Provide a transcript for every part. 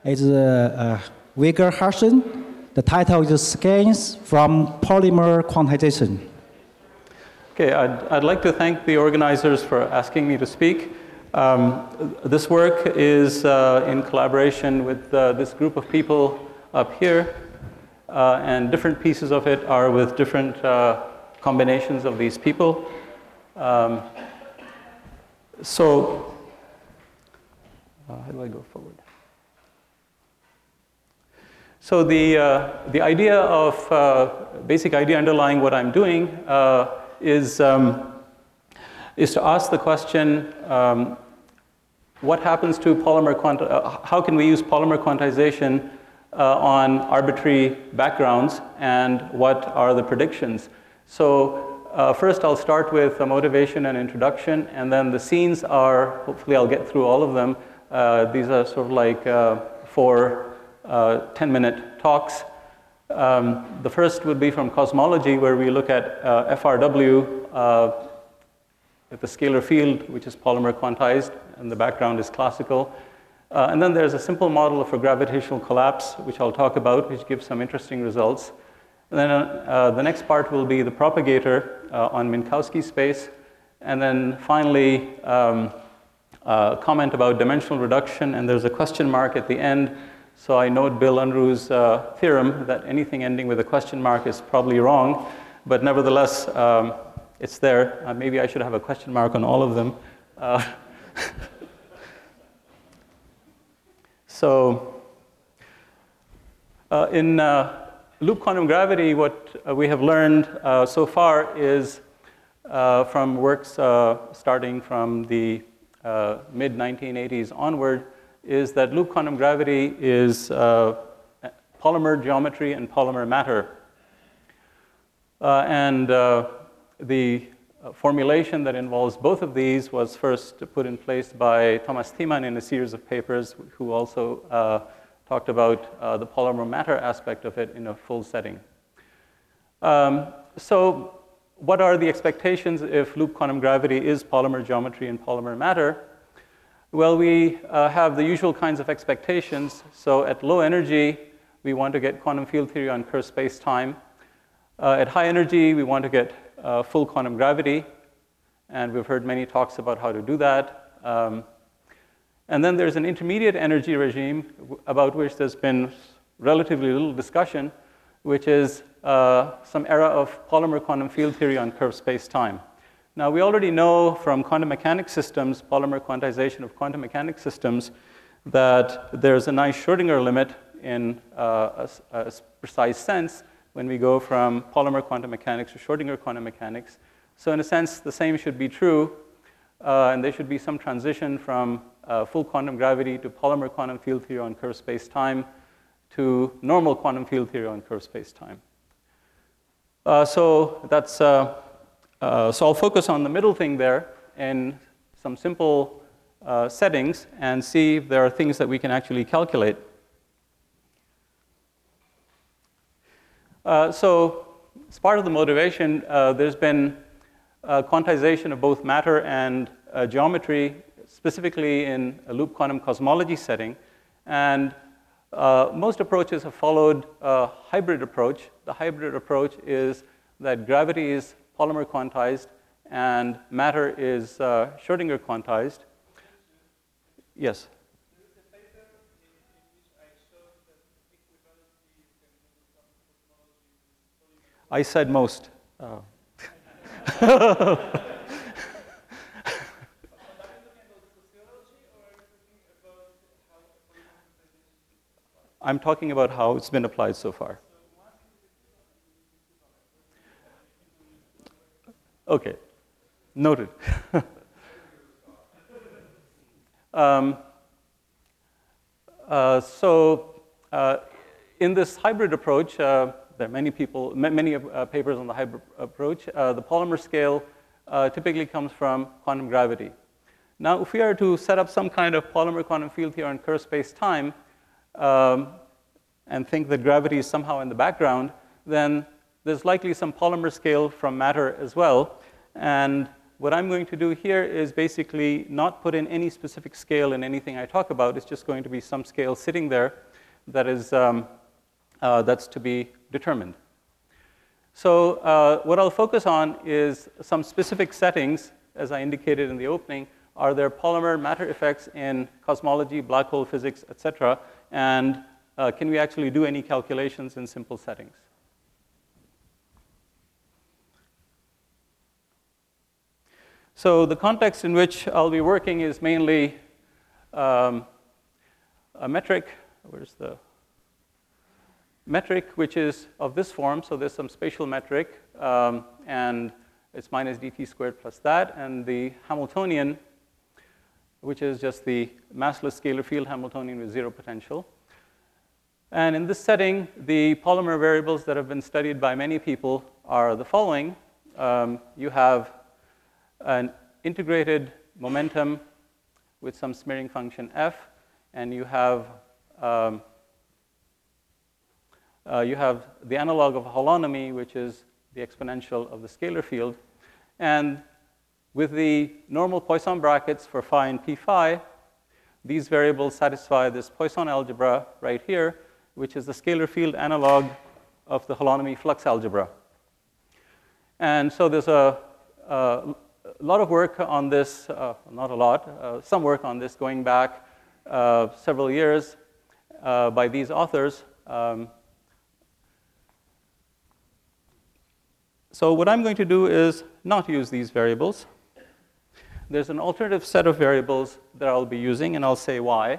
is Vegard Harsen. The title is Scans from Polymer Quantization. Okay, I'd like to thank the organizers for asking me to speak. This work is in collaboration with this group of people up here, and different pieces of it are with different combinations of these people. So, how do I go forward? So the idea of, basic idea underlying what I'm doing is to ask the question, what happens to polymer how can we use polymer quantization on arbitrary backgrounds, and what are the predictions? So first I'll start with a motivation and introduction, and then the scenes are, hopefully I'll get through all of them. These are sort of like 4 10-minute talks. The first would be from cosmology, where we look at FRW with the scalar field, which is polymer quantized, and the background is classical. And then there's a simple model for gravitational collapse, which I'll talk about, which gives some interesting results. And then the next part will be the propagator on Minkowski space. And then finally, a comment about dimensional reduction, and there's a question mark at the end. So I note Bill Unruh's theorem that anything ending with a question mark is probably wrong, but nevertheless, it's there. Maybe I should have a question mark on all of them. So in loop quantum gravity, what we have learned so far is from works starting from the mid-1980s onward, is that loop quantum gravity is polymer geometry and polymer matter. And the formulation that involves both of these was first put in place by Thomas Thiemann in a series of papers, who also talked about the polymer matter aspect of it in a full setting. So what are the expectations if loop quantum gravity is polymer geometry and polymer matter? Well, we have the usual kinds of expectations. So at low energy, we want to get quantum field theory on curved space-time. At high energy, we want to get full quantum gravity. And we've heard many talks about how to do that. And then there's an intermediate energy regime about which there's been relatively little discussion, which is some era of polymer quantum field theory on curved space-time. Now, we already know from quantum mechanics systems, polymer quantization of quantum mechanics systems, that there's a nice Schrodinger limit in a precise sense when we go from polymer quantum mechanics to Schrodinger quantum mechanics. So in a sense, the same should be true, and there should be some transition from full quantum gravity to polymer quantum field theory on curved space-time to normal quantum field theory on curved space-time. So that's so I'll focus on the middle thing there in some simple settings and see if there are things that we can actually calculate. So as part of the motivation, there's been quantization of both matter and geometry, specifically in a loop quantum cosmology setting. And most approaches have followed a hybrid approach. The hybrid approach is that gravity is polymer quantized and matter is Schrodinger quantized. Yes? There is a paper in which I showed that equivalency you can do some cosmology. I said most. I'm talking about how it's been applied so far. Okay, noted. In this hybrid approach, there are many papers on the hybrid approach. The polymer scale typically comes from quantum gravity. Now, if we are to set up some kind of polymer quantum field theory on curved space-time, and think that gravity is somehow in the background, then there's likely some polymer scale from matter as well. And what I'm going to do here is basically not put in any specific scale in anything I talk about. It's just going to be some scale sitting there that is, that's to be determined. So what I'll focus on is some specific settings, as I indicated in the opening. Are there polymer matter effects in cosmology, black hole physics, et cetera? And can we actually do any calculations in simple settings? So the context in which I'll be working is mainly a metric. Where's the metric, which is of this form? So there's some spatial metric, and it's minus dt squared plus that, and the Hamiltonian, which is just the massless scalar field Hamiltonian with zero potential. And in this setting, the polymer variables that have been studied by many people are the following. You have an integrated momentum with some smearing function f, and you have the analog of holonomy, which is the exponential of the scalar field. And with the normal Poisson brackets for phi and p phi, these variables satisfy this Poisson algebra right here, which is the scalar field analog of the holonomy flux algebra. And so there's a lot of work on this, not a lot, some work on this going back several years by these authors. So what I'm going to do is not use these variables. There's an alternative set of variables that I'll be using, and I'll say why.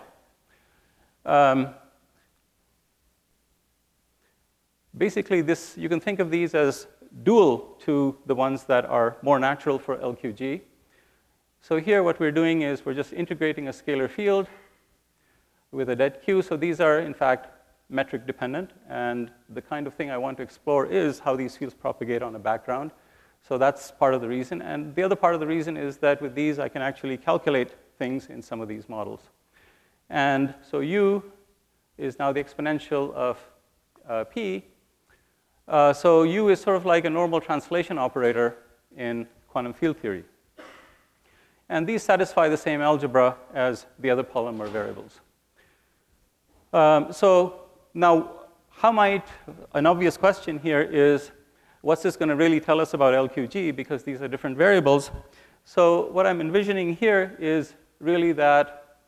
Basically, you can think of these as dual to the ones that are more natural for LQG. So here what we're doing is we're just integrating a scalar field with a dead q. So these are, in fact, metric dependent. And the kind of thing I want to explore is how these fields propagate on a background. So that's part of the reason. And the other part of the reason is that with these, I can actually calculate things in some of these models. And so u is now the exponential of p. So u is sort of like a normal translation operator in quantum field theory. And these satisfy the same algebra as the other polymer variables. So now, how might, an obvious question here is, what's this going to really tell us about LQG? Because these are different variables. So what I'm envisioning here is really that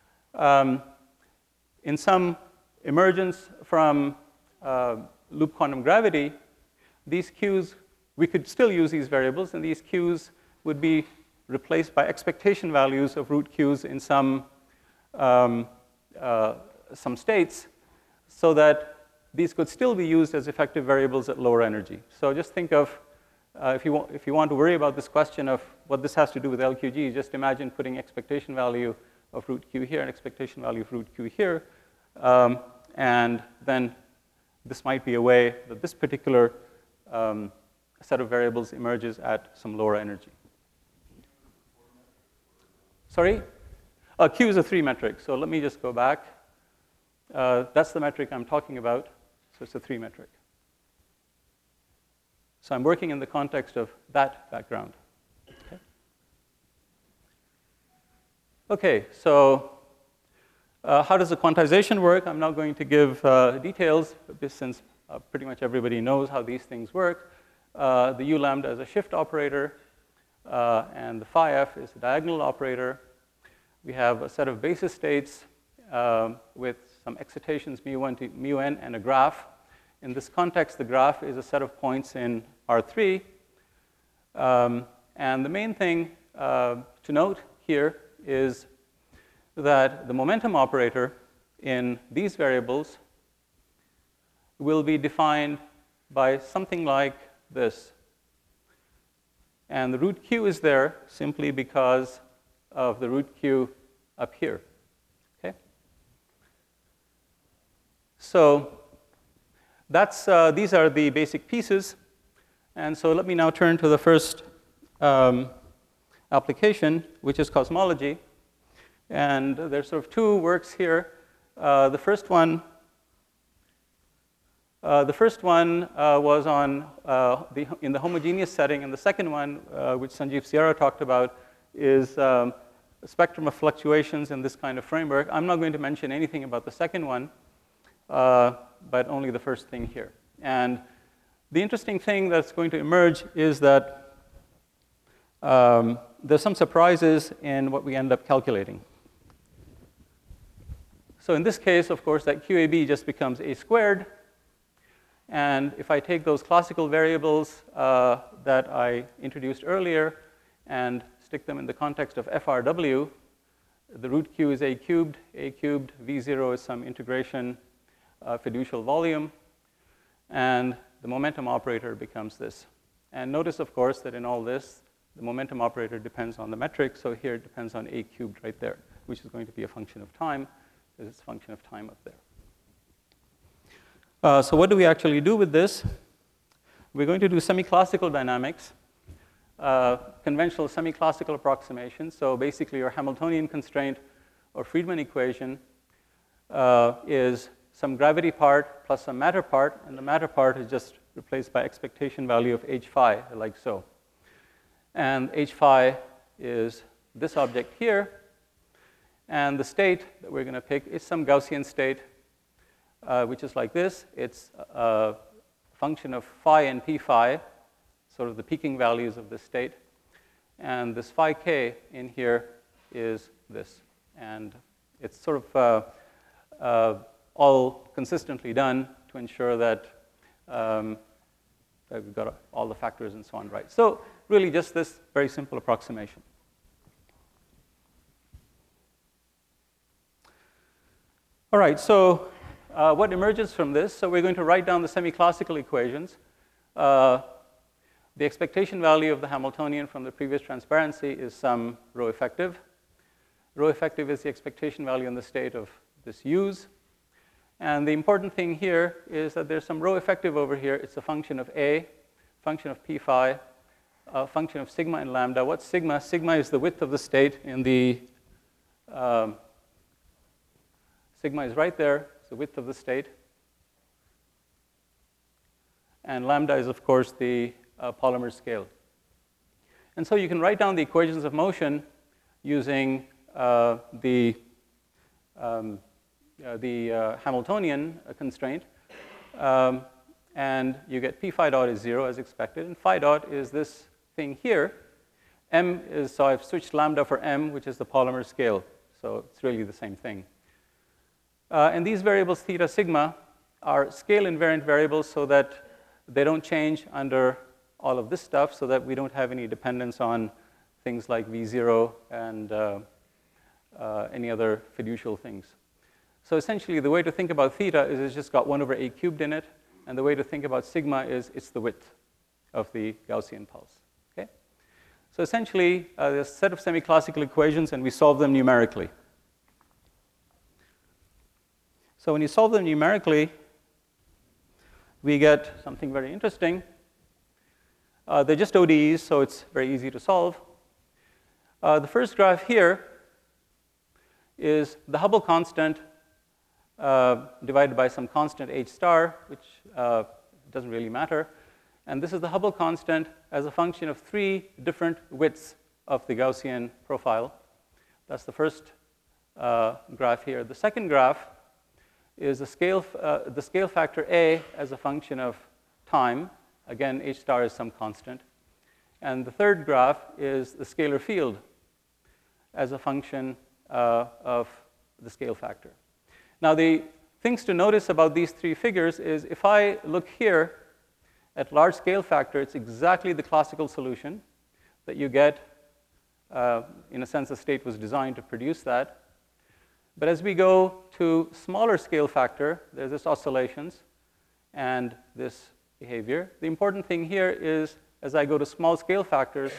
in some emergence from loop quantum gravity, these q's, we could still use these variables, and these q's would be replaced by expectation values of root q's in some states, so that these could still be used as effective variables at lower energy. So just think of, if you want to worry about this question of what this has to do with LQG, just imagine putting expectation value of root q here and expectation value of root q here, and then this might be a way that this particular set of variables emerges at some lower energy. Sorry? Q is a 3 metric, so let me just go back. That's the metric I'm talking about, so it's a 3 metric. So I'm working in the context of that background. Okay, so how does the quantization work? I'm not going to give details, since pretty much everybody knows how these things work. The u lambda is a shift operator, and the phi f is a diagonal operator. We have a set of basis states with some excitations mu1 to mu(n) and a graph. In this context, the graph is a set of points in R3. And the main thing to note here is that the momentum operator in these variables will be defined by something like this. And the root q is there simply because of the root q up here. Okay? So that's, these are the basic pieces. And so let me now turn to the first application, which is cosmology. And there's sort of two works here. The first one The first one was on in the homogeneous setting, and the second one, which Sanjeev Sierra talked about, is a spectrum of fluctuations in this kind of framework. I'm not going to mention anything about the second one, but only the first thing here. And the interesting thing that's going to emerge is that there's some surprises in what we end up calculating. So in this case, of course, that QAB just becomes A squared. And if I take those classical variables that I introduced earlier and stick them in the context of FRW, the root Q is A cubed, V0 is some integration fiducial volume, and the momentum operator becomes this. And notice, of course, that in all this, the momentum operator depends on the metric, so here it depends on A cubed right there, which is going to be a function of time, because it's a function of time up there. So what do we actually do with this? We're going to do semi-classical dynamics, conventional semi-classical approximation. So basically, your Hamiltonian constraint or Friedmann equation is some gravity part plus some matter part, and the matter part is just replaced by expectation value of h phi, like so. And h phi is this object here, and the state that we're going to pick is some Gaussian state, which is like this. It's a function of phi and p phi, sort of the peaking values of this state. And this phi k in here is this. And it's sort of all consistently done to ensure that, that we've got all the factors and so on right. So really just this very simple approximation. All right, so what emerges from this? So we're going to write down the semi-classical equations. The expectation value of the Hamiltonian from the previous transparency is some rho effective. Rho effective is the expectation value in the state of this U's. And the important thing here is that there's some rho effective over here. It's a function of A, function of p phi, a function of sigma and lambda. What's sigma? Sigma is the width of the state in the sigma is right there. It's the width of the state. And lambda is, of course, the polymer scale. And so you can write down the equations of motion using the Hamiltonian constraint. And you get p phi dot is 0 as expected. And phi dot is this thing here. M is, so I've switched lambda for m, which is the polymer scale. So it's really the same thing. And these variables, theta, sigma, are scale invariant variables so that they don't change under all of this stuff, so that we don't have any dependence on things like V0 and any other fiducial things. So essentially, the way to think about theta is it's just got 1 over A cubed in it. And the way to think about sigma is it's the width of the Gaussian pulse. Okay? So essentially, there's a set of semi-classical equations, and we solve them numerically. So when you solve them numerically, we get something very interesting. They're just ODEs, so it's very easy to solve. The first graph here is the Hubble constant divided by some constant h star, which doesn't really matter. And this is the Hubble constant as a function of 3 different widths of the Gaussian profile. That's the first graph here. The second graph is the scale factor A as a function of time. Again, h star is some constant. And the third graph is the scalar field as a function of the scale factor. Now, the things to notice about these 3 figures is if I look here at large scale factor, it's exactly the classical solution that you get. In a sense, the state was designed to produce that. But as we go to smaller scale factor, there's this oscillations and this behavior. The important thing here is as I go to small scale factors,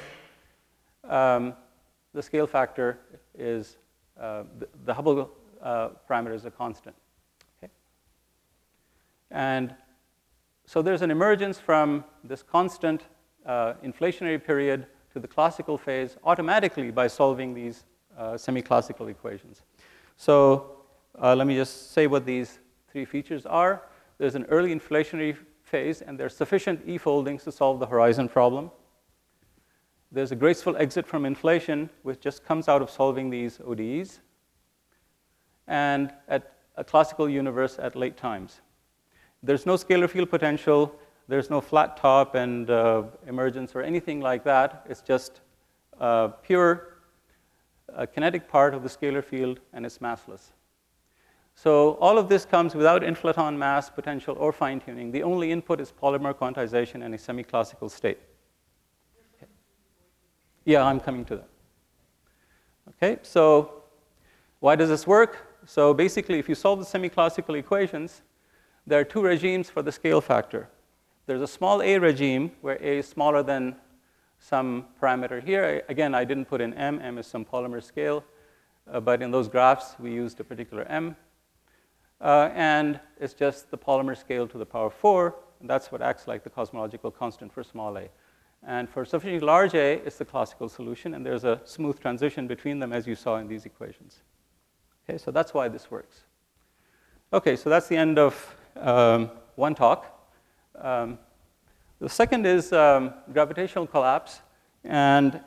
the scale factor is the Hubble parameter is a constant. Okay? And so there's an emergence from this constant inflationary period to the classical phase automatically by solving these semi-classical equations. So let me just say what these 3 features are. there's an early inflationary phase, and there's sufficient E-foldings to solve the horizon problem. There's a graceful exit from inflation, which just comes out of solving these ODEs, and at a classical universe at late times. There's no scalar field potential. There's no flat top and emergence or anything like that. It's just pure kinetic part of the scalar field, and it's massless. So all of this comes without inflaton mass, potential, or fine-tuning. The only input is polymer quantization and a semi-classical state. Okay. Yeah, I'm coming to that. Okay, so why does this work? So basically, if you solve the semi-classical equations, there are two regimes for the scale factor. There's a small a regime, where a is smaller than some parameter here. Again, I didn't put in m. M is some polymer scale. But in those graphs, we used a particular m. And it's just the polymer scale to the power 4. And that's what acts like the cosmological constant for small a. And for sufficiently large a, it's the classical solution. And there's a smooth transition between them, as you saw in these equations. Okay, so that's why this works. Okay, so that's the end of one talk. The second is gravitational collapse. And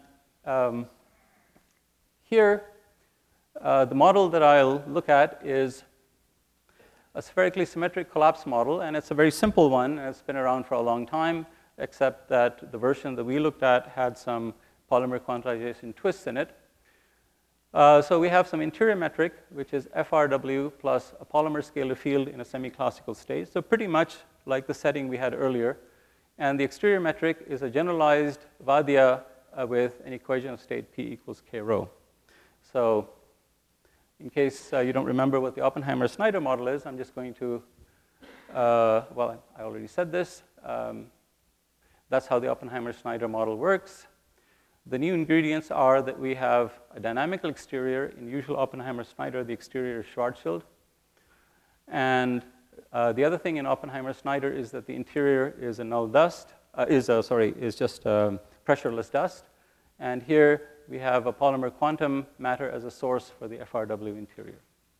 here, the model that I'll look at is a spherically symmetric collapse model. And it's a very simple one. And it's been around for a long time, except that the version that we looked at had some polymer quantization twists in it. So we have some interior metric, which is FRW plus a polymer scalar field in a semi-classical state. So pretty much like the setting we had earlier. And the exterior metric is a generalized Vadia with an equation of state P equals K rho. So in case you don't remember what the Oppenheimer-Snyder model is, I'm just going to, well, I already said this. That's how the Oppenheimer-Snyder model works. The new ingredients are that we have a dynamical exterior. In usual Oppenheimer-Snyder, the exterior is Schwarzschild. And the other thing in Oppenheimer-Snyder is that the interior is a null dust, is just pressureless dust. And here we have a polymer quantum matter as a source for the FRW interior.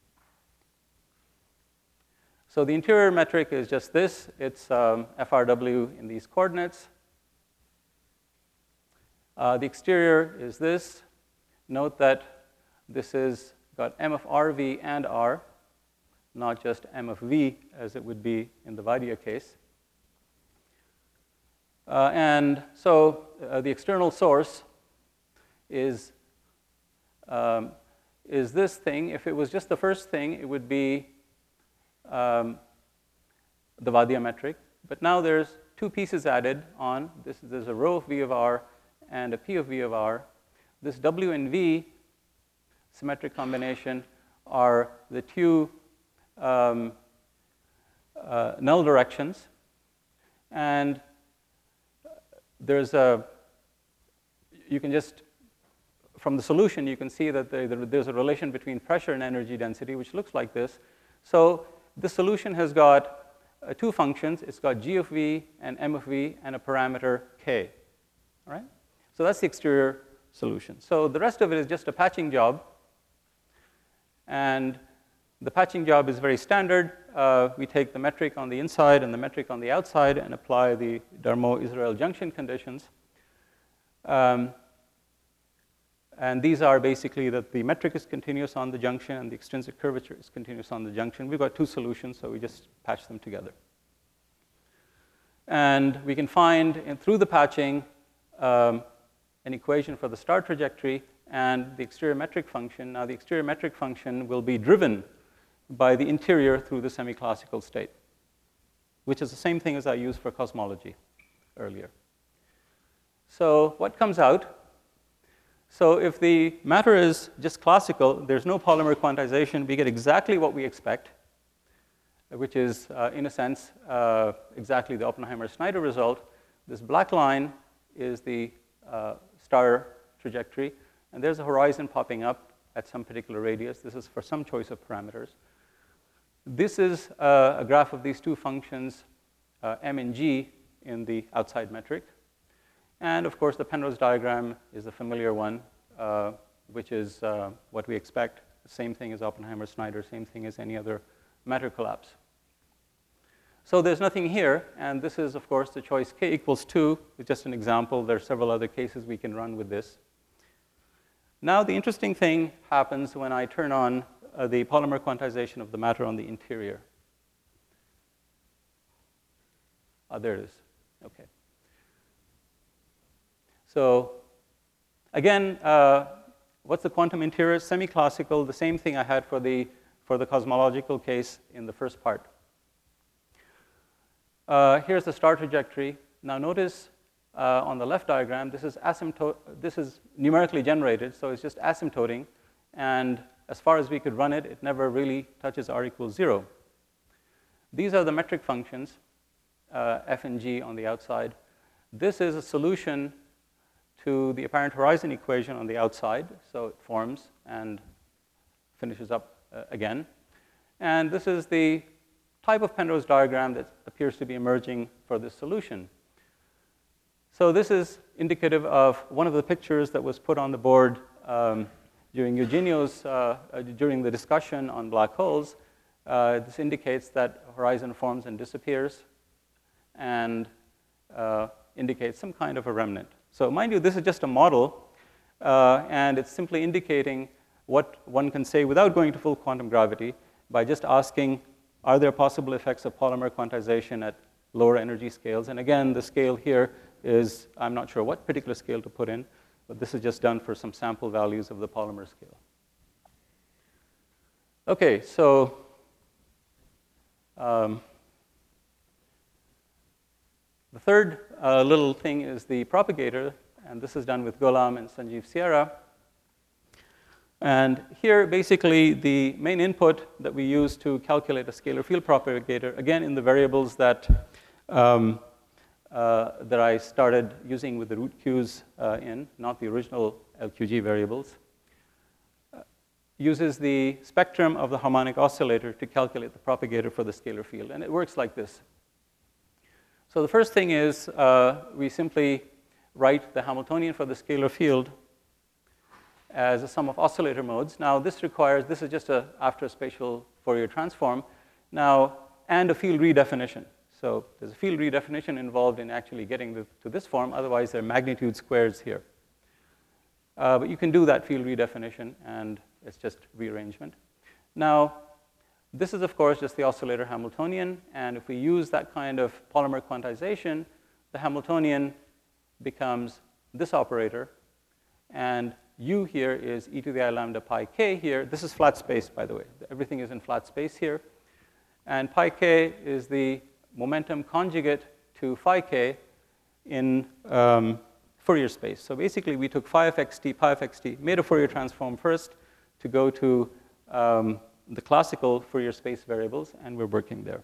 So the interior metric is just this. It's FRW in these coordinates. The exterior is this. Note that this is got m of RV and R, not just m of V, as it would be in the Vadia case. And so the external source is this thing. If it was just the first thing, it would be the Vadia metric. But now there's two pieces added on. There's a rho of V of R and a P of V of R. This W and V symmetric combination are the two null directions. And there's you can just, from the solution, you can see that there's a relation between pressure and energy density, which looks like this. So this solution has got two functions. It's got G of V and M of V and a parameter K. All right? So that's the exterior solution. So the rest of it is just a patching job. And the patching job is very standard. We take the metric on the inside and the metric on the outside and apply the Darmot-Israel junction conditions. And these are basically that the metric is continuous on the junction and the extrinsic curvature is continuous on the junction. We've got two solutions, so we just patch them together. And we can find, through the patching, an equation for the star trajectory and the exterior metric function. Now, the exterior metric function will be driven by the interior through the semi-classical state, which is the same thing as I used for cosmology earlier. So what comes out? So if the matter is just classical, there's no polymer quantization, we get exactly what we expect, which is, in a sense, exactly the Oppenheimer-Snyder result. This black line is the star trajectory, and there's a horizon popping up at some particular radius. This is for some choice of parameters. This is a graph of these two functions, m and g, in the outside metric. And of course, the Penrose diagram is a familiar one, which is what we expect. Same thing as Oppenheimer-Snyder, same thing as any other matter collapse. So there's nothing here, and this is, of course, the choice k equals 2. It's just an example. There are several other cases we can run with this. Now, the interesting thing happens when I turn on the polymer quantization of the matter on the interior. There it is. OK. So again, what's the quantum interior? Semi-classical, the same thing I had for the cosmological case in the first part. Here's the star trajectory. Now notice on the left diagram, this is numerically generated, so it's just asymptoting. And as far as we could run it, it never really touches r equals 0. These are the metric functions, f and g on the outside. This is a solution to the apparent horizon equation on the outside. So it forms and finishes up again. And this is the type of Penrose diagram that appears to be emerging for this solution. So this is indicative of one of the pictures that was put on the board during Eugenio's, during the discussion on black holes. This indicates that horizon forms and disappears and indicates some kind of a remnant. So mind you, this is just a model, and it's simply indicating what one can say without going to full quantum gravity by just asking, are there possible effects of polymer quantization at lower energy scales? And again, the scale here is, I'm not sure what particular scale to put in, but this is just done for some sample values of the polymer scale. OK, so the third little thing is the propagator, and this is done with Gholam and Sanjeev Sierra. And here, basically, the main input that we use to calculate a scalar field propagator, again, in the variables that I started using with the root Qs in, not the original LQG variables, uses the spectrum of the harmonic oscillator to calculate the propagator for the scalar field. And it works like this. So the first thing is we simply write the Hamiltonian for the scalar field as a sum of oscillator modes. Now, this is just after a spatial Fourier transform, now, and a field redefinition. So there's a field redefinition involved in actually getting to this form. Otherwise, there are magnitude squares here. But you can do that field redefinition, and it's just rearrangement. Now, this is, of course, just the oscillator Hamiltonian. And if we use that kind of polymer quantization, the Hamiltonian becomes this operator. And U here is e to the I lambda pi k here. This is flat space, by the way. Everything is in flat space here. And pi k is the momentum conjugate to phi k in Fourier space. So basically, we took phi of xt, pi of xt, made a Fourier transform first to go to the classical Fourier space variables, and we're working there.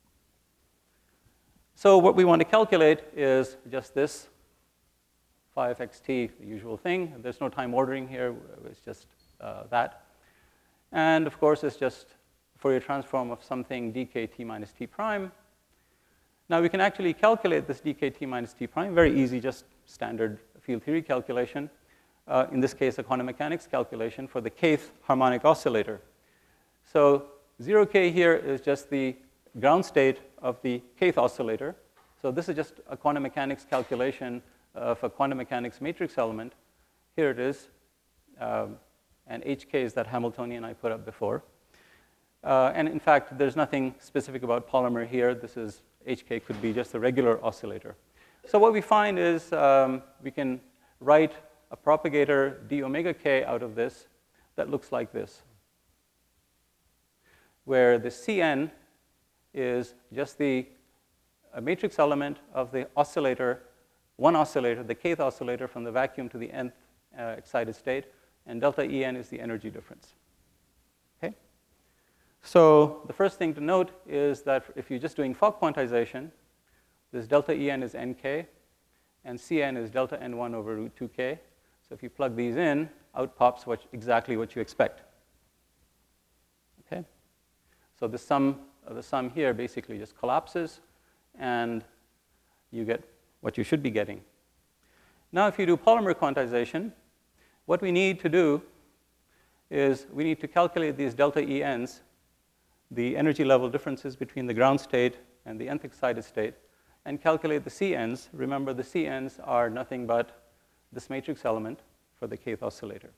So what we want to calculate is just this, phi of xt, the usual thing. There's no time ordering here. It's just that. And of course, it's just Fourier transform of something dkt minus t prime. Now, we can actually calculate this dkt minus t prime. Very easy, just standard field theory calculation. In this case, a quantum mechanics calculation for the kth harmonic oscillator. So 0k here is just the ground state of the kth oscillator. So this is just a quantum mechanics calculation of a quantum mechanics matrix element. Here it is. And hk is that Hamiltonian I put up before. And in fact, there's nothing specific about polymer here. This is hk could be just a regular oscillator. So what we find is we can write a propagator d omega k out of this that looks like this, where the Cn is just the matrix element of the oscillator, one oscillator, the kth oscillator from the vacuum to the nth excited state, and delta En is the energy difference. Okay? So the first thing to note is that if you're just doing Fock quantization, this delta En is nk, and Cn is delta n1 over root 2k. So if you plug these in, out pops exactly what you expect. Okay? So the sum here basically just collapses, and you get what you should be getting. Now, if you do polymer quantization, what we need to do is we need to calculate these delta ENs the energy level differences between the ground state and the nth excited state, and calculate the CNs. Remember, the CNs are nothing but this matrix element for the kth oscillator.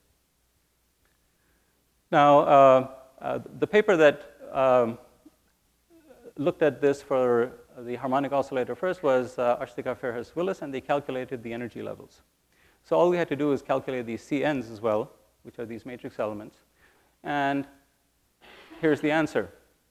Now, the paper that looked at this for the harmonic oscillator first was Ashtika Fairhurst-Willis, and they calculated the energy levels. So all we had to do is calculate these CNs as well, which are these matrix elements. And here's the answer.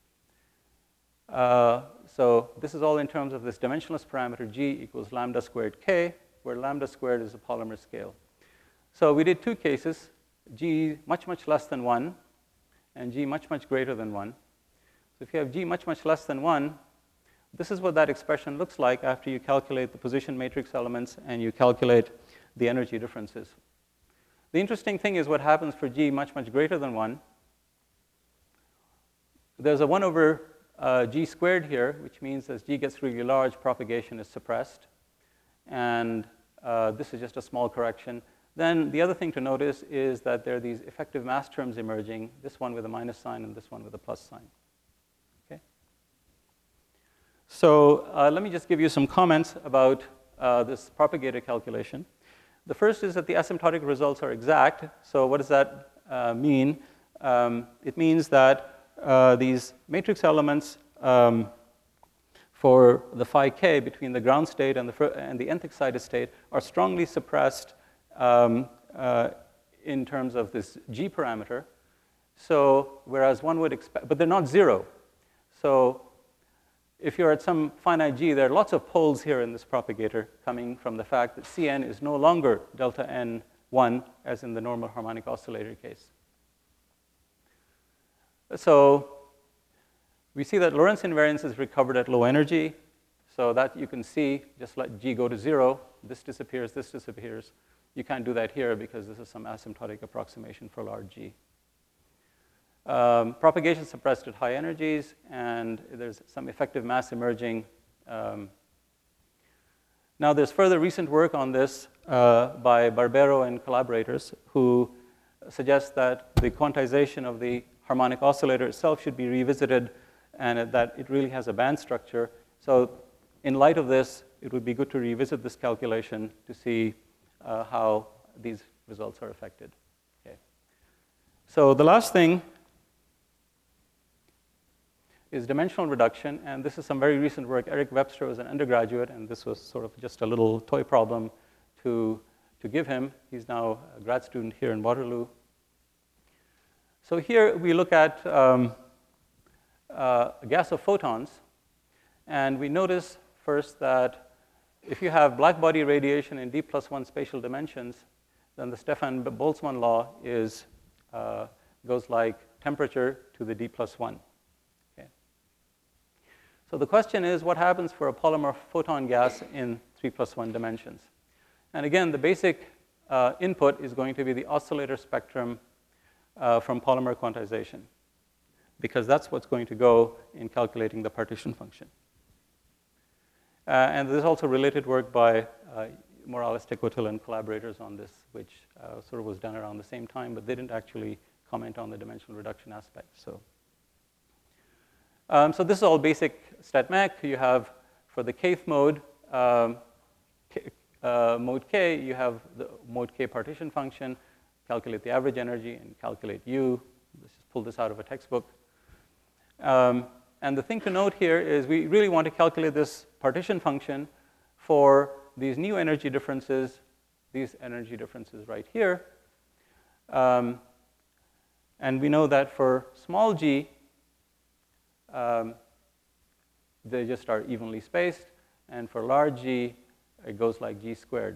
So this is all in terms of this dimensionless parameter G equals lambda squared K, where lambda squared is a polymer scale. So we did two cases, G much, much less than 1, and G much, much greater than 1. So if you have G much, much less than 1, this is what that expression looks like after you calculate the position matrix elements and you calculate the energy differences. The interesting thing is what happens for G much, much greater than 1. There's a 1 over G squared here, which means as G gets really large, propagation is suppressed. And this is just a small correction. Then the other thing to notice is that there are these effective mass terms emerging, this one with a minus sign and this one with a plus sign. Okay? So let me just give you some comments about this propagator calculation. The first is that the asymptotic results are exact. So what does that mean? It means that these matrix elements for the phi k between the ground state and the nth excited state are strongly suppressed in terms of this G parameter. So whereas one would expect, but they're not zero. So if you're at some finite G, there are lots of poles here in this propagator coming from the fact that Cn is no longer delta n1 as in the normal harmonic oscillator case. So we see that Lorentz invariance is recovered at low energy. So that you can see, just let G go to 0. This disappears, this disappears. You can't do that here because this is some asymptotic approximation for large G. Propagation suppressed at high energies, and there's some effective mass emerging. Now, there's further recent work on this by Barbero and collaborators who suggest that the quantization of the harmonic oscillator itself should be revisited and that it really has a band structure. So in light of this, it would be good to revisit this calculation to see how these results are affected. Okay. So the last thing is dimensional reduction, and this is some very recent work. Eric Webster was an undergraduate, and this was sort of just a little toy problem to give him. He's now a grad student here in Waterloo. So here we look at a gas of photons, and we notice first that if you have black body radiation in d+1 spatial dimensions, then the Stefan-Boltzmann law goes like temperature to the d+1. Okay. So the question is, what happens for a polymer photon gas in 3+1 dimensions? And again, the basic input is going to be the oscillator spectrum from polymer quantization, because that's what's going to go in calculating the partition function. And there's also related work by Morales, Tecotil, and collaborators on this, which sort of was done around the same time, but they didn't actually comment on the dimensional reduction aspect. So this is all basic StatMech. You have, for the kth mode, mode k, you have the mode k partition function, calculate the average energy, and calculate U. Let's just pull this out of a textbook. And the thing to note here is we really want to calculate this partition function for these new energy differences, these energy differences right here. And we know that for small g, they just are evenly spaced. And for large g, it goes like g squared.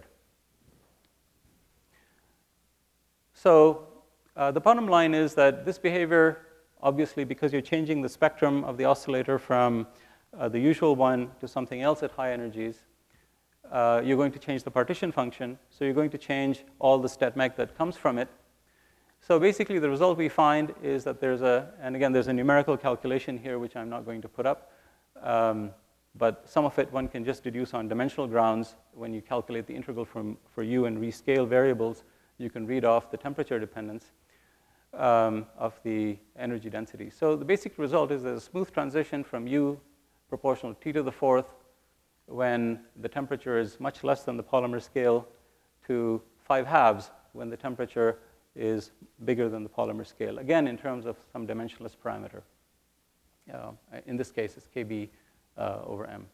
So the bottom line is that this behavior, obviously, because you're changing the spectrum of the oscillator from the usual one to something else at high energies, you're going to change the partition function. So you're going to change all the StatMech that comes from it. So basically, the result we find is that there's and again, there's a numerical calculation here, which I'm not going to put up. But some of it one can just deduce on dimensional grounds. When you calculate the integral for U and rescale variables, you can read off the temperature dependence. of the energy density. So the basic result is there's a smooth transition from U proportional to T to the fourth when the temperature is much less than the polymer scale to 5/2 when the temperature is bigger than the polymer scale, again, in terms of some dimensionless parameter. In this case, it's Kb over m.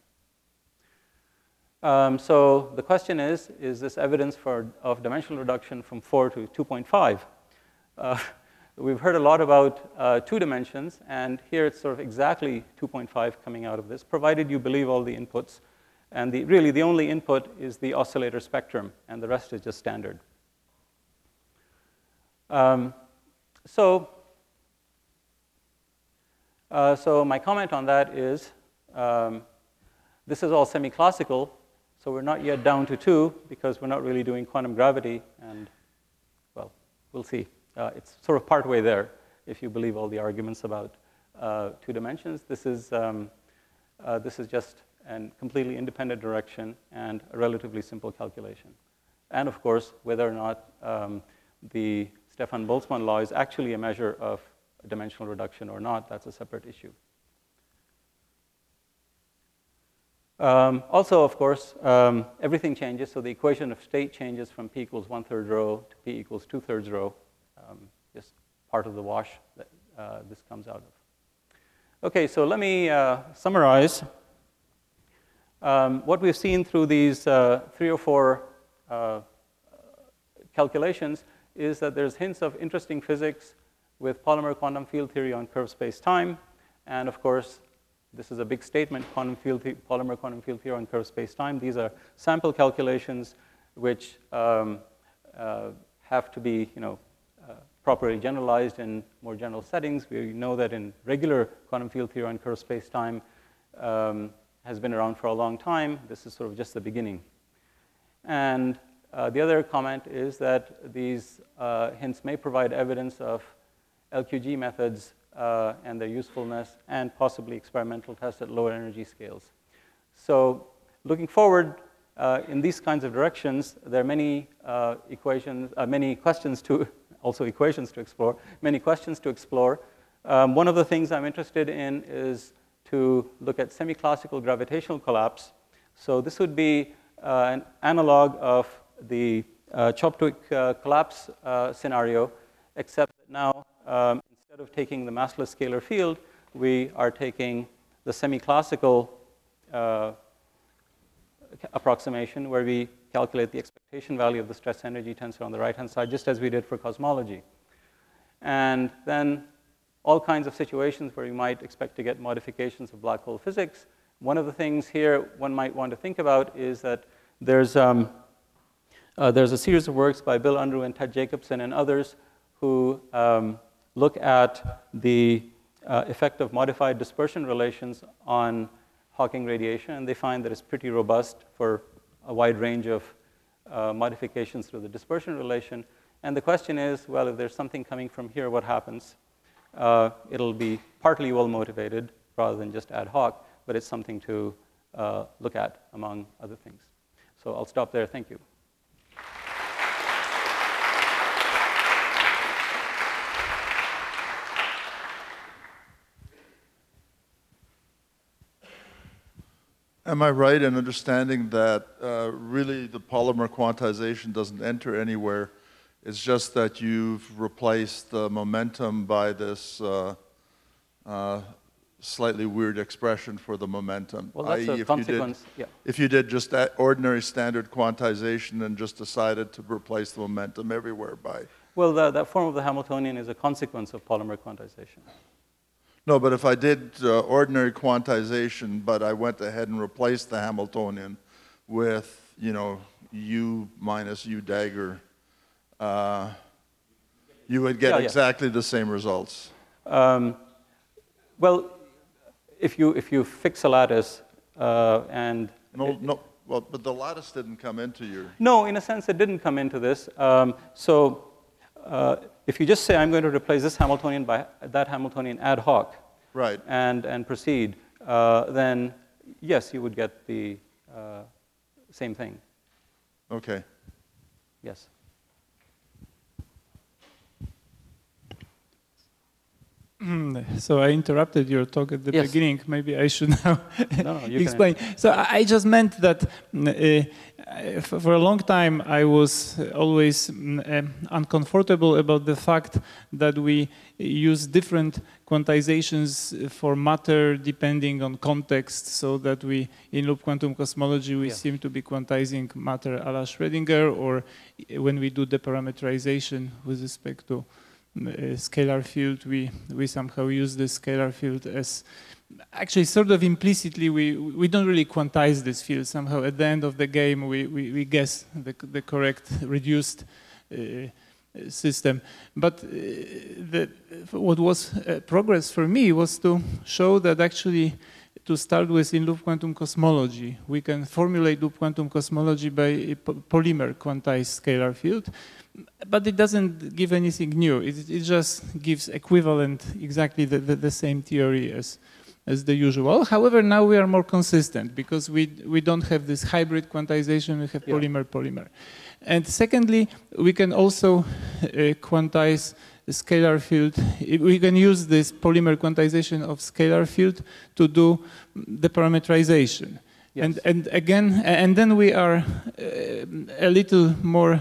So the question is this evidence of dimensional reduction from 4 to 2.5? We've heard a lot about 2 dimensions, and here it's sort of exactly 2.5 coming out of this, provided you believe all the inputs. And really, the only input is the oscillator spectrum, and the rest is just standard. So my comment on that is this is all semi-classical, so we're not yet down to 2 because we're not really doing quantum gravity, and, well, we'll see. It's sort of partway there if you believe all the arguments about 2 dimensions. This is just a completely independent direction and a relatively simple calculation. And, of course, whether or not the Stefan Boltzmann law is actually a measure of dimensional reduction or not, that's a separate issue. Also, of course, everything changes. So the equation of state changes from p equals 1/3 rho to p equals 2/3 rho. Just part of the wash that this comes out of. Okay, so let me summarize what we've seen through these 3 or 4 calculations is that there's hints of interesting physics with polymer quantum field theory on curved space-time. And of course, this is a big statement, polymer quantum field theory on curved space-time. These are sample calculations which have to be, properly generalized in more general settings. We know that in regular quantum field theory on curved space-time has been around for a long time. This is sort of just the beginning. And the other comment is that these hints may provide evidence of LQG methods and their usefulness, and possibly experimental tests at lower energy scales. So looking forward in these kinds of directions, there are many many questions to, also equations to explore, many questions to explore. One of the things I'm interested in is to look at semi-classical gravitational collapse. So this would be an analog of the Chopwick collapse scenario, except that now, instead of taking the massless scalar field, we are taking the semi-classical approximation, where we calculate the expectation value of the stress energy tensor on the right-hand side, just as we did for cosmology. And then all kinds of situations where you might expect to get modifications of black hole physics. One of the things here one might want to think about is that there's a series of works by Bill Unruh and Ted Jacobson and others who look at the effect of modified dispersion relations on Hawking radiation, and they find that it's pretty robust for a wide range of modifications through the dispersion relation. And the question is, well, if there's something coming from here, what happens? It'll be partly well-motivated rather than just ad hoc, but it's something to look at, among other things. So I'll stop there. Thank you. Am I right in understanding that really the polymer quantization doesn't enter anywhere? It's just that you've replaced the momentum by this slightly weird expression for the momentum. Well, that's a consequence. If you did just that ordinary standard quantization and just decided to replace the momentum everywhere by... Well, that form of the Hamiltonian is a consequence of polymer quantization. No, but if I did ordinary quantization, but I went ahead and replaced the Hamiltonian with, U minus U dagger, you would get exactly the same results. Well, if you fix a lattice and... No, well, but the lattice didn't come into your... No, in a sense, it didn't come into this. If you just say, I'm going to replace this Hamiltonian by that Hamiltonian ad hoc, right, and proceed, then yes, you would get the same thing. Okay. Yes. So I interrupted your talk at the Yes. beginning. Maybe I should now No, you can explain. So I just meant that for a long time I was always uncomfortable about the fact that we use different quantizations for matter depending on context, so that we, in loop quantum cosmology, we seem to be quantizing matter a la Schrödinger, or when we do deparameterization with respect to scalar field, we somehow use the scalar field as actually sort of implicitly we don't really quantize this field. Somehow at the end of the game we guess the correct reduced system. But what was progress for me was to show that actually to start with in loop quantum cosmology we can formulate loop quantum cosmology by a polymer quantized scalar field. But it doesn't give anything new. It just gives equivalent, exactly the same theory as the usual. However, now we are more consistent because we don't have this hybrid quantization, we have polymer-polymer. And secondly, we can also quantize the scalar field. We can use this polymer quantization of scalar field to do the parameterization. Yes. And again, and then we are a little more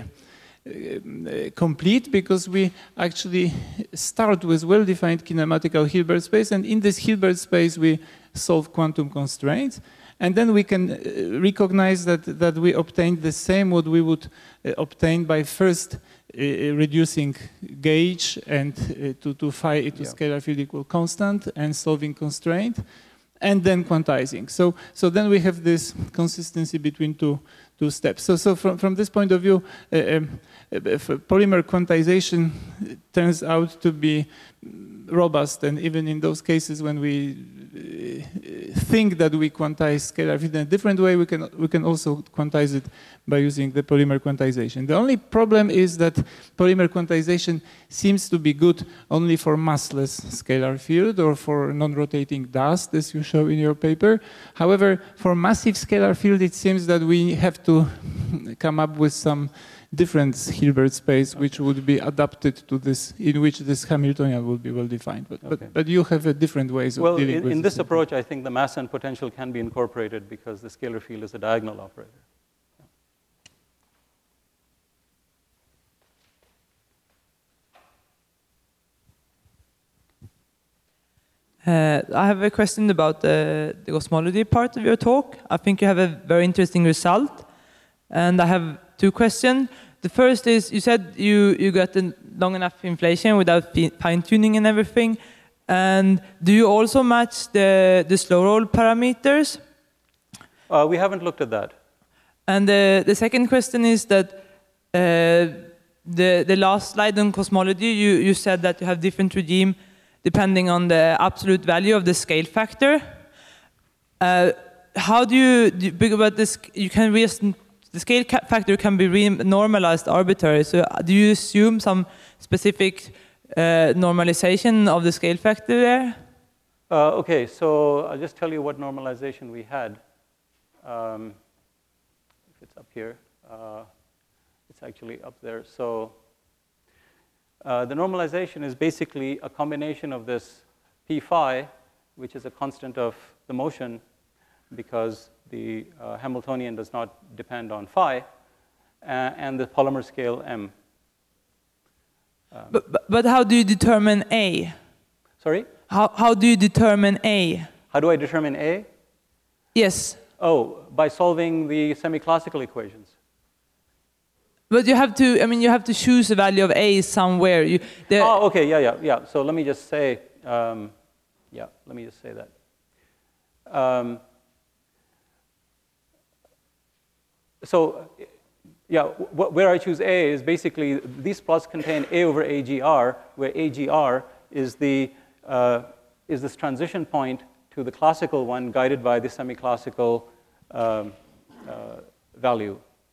complete, because we actually start with well-defined kinematical Hilbert space, and in this Hilbert space we solve quantum constraints, and then we can recognize that we obtained the same what we would obtain by first reducing gauge and to phi to scalar field equal constant and solving constraint, and then quantizing. So then we have this consistency between two steps. So from this point of view, polymer quantization turns out to be robust, and even in those cases when we think that we quantize scalar field in a different way, we can also quantize it by using the polymer quantization. The only problem is that polymer quantization seems to be good only for massless scalar field or for non-rotating dust, as you show in your paper. However, for massive scalar field, it seems that we have to come up with some different Hilbert space which would be adapted to this, in which this Hamiltonian will be well defined. But you have a different ways of dealing with this. In this approach, I think the mass and potential can be incorporated because the scalar field is a diagonal operator. I have a question about the cosmology part of your talk. I think you have a very interesting result, and I have two questions. The first is, you said you got a long enough inflation without fine-tuning and everything, and do you also match the slow roll parameters? We haven't looked at that. And the second question is that the last slide on cosmology, you said that you have different regime depending on the absolute value of the scale factor. How do you about this? You can the scale factor can be normalized arbitrarily. So do you assume some specific normalization of the scale factor there? Okay, so I'll just tell you what normalization we had. If it's up here, it's actually up there. So the normalization is basically a combination of this p phi, which is a constant of the motion, because the Hamiltonian does not depend on phi, and the polymer scale m. But how do you determine A? Sorry? How do you determine A? How do I determine A? Yes. Oh, by solving the semi-classical equations. But you have to, I mean, you have to choose a value of A somewhere. Oh, okay, yeah. So let me just say, that. Where I choose A is basically, these plots contain A over AGR, where AGR is this transition point to the classical one guided by the semi-classical value.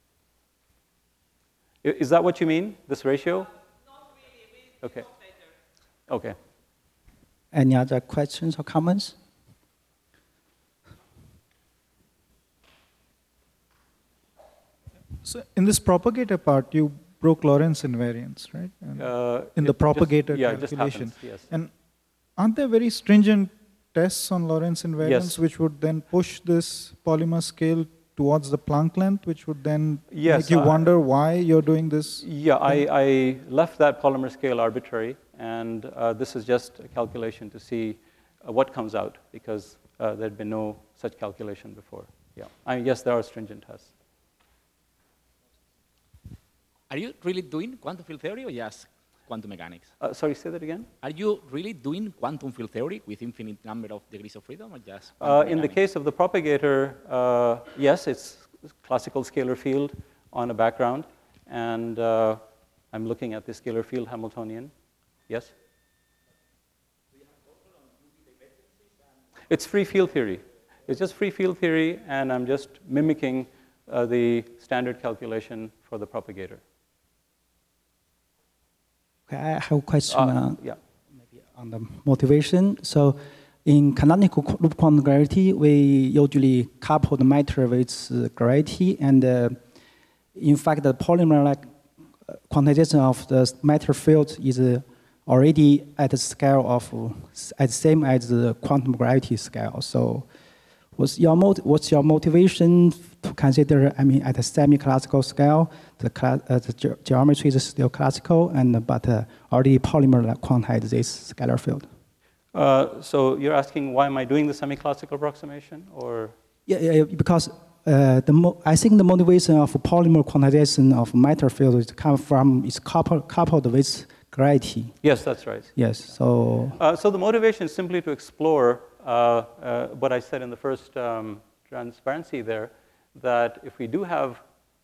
Is that what you mean, this ratio? Not really. Okay. Okay. Any other questions or comments? So in this propagator part, you broke Lorentz invariance, right? In the propagator calculation. Just happens, yes. And Aren't there very stringent tests on Lorentz invariance Yes. which would then push this polymer scale towards the Planck length, which would then Yes, make you wonder why you're doing this? Yeah, I left that polymer scale arbitrary, and this is just a calculation to see what comes out, because there had been no such calculation before. Yeah, yes, there are stringent tests. Are you really doing quantum field theory or just quantum mechanics? Sorry, say that again? Are you really doing quantum field theory with infinite number of degrees of freedom or just In the case of the propagator, yes, it's classical scalar field on a background, and I'm looking at the scalar field Hamiltonian. Yes? It's free field theory. It's just free field theory, and I'm just mimicking the standard calculation for the propagator. Okay, I have a question Yeah. maybe on the motivation. So in canonical loop quantum gravity, we usually couple the matter with gravity, and in fact, the polymer-like quantization of the matter field is already at the scale of as same as the quantum gravity scale. So what's your motivation to consider, I mean, at a semi-classical scale, the geometry is still classical, but already polymer quantize this scalar field? So you're asking why am I doing the semi-classical approximation, or? Yeah, because I think the motivation of polymer quantization of matter field is coupled with gravity. Yes, that's right. Yes, so. So the motivation is simply to explore what I said in the first transparency there, that if we do have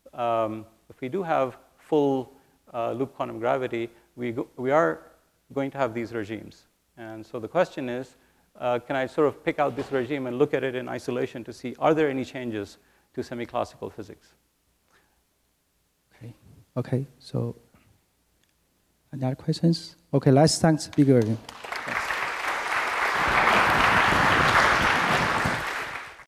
full loop quantum gravity, we are going to have these regimes. And so the question is, can I sort of pick out this regime and look at it in isolation to see, are there any changes to semi-classical physics? Okay, so any other questions? Okay, let's thank the speaker again.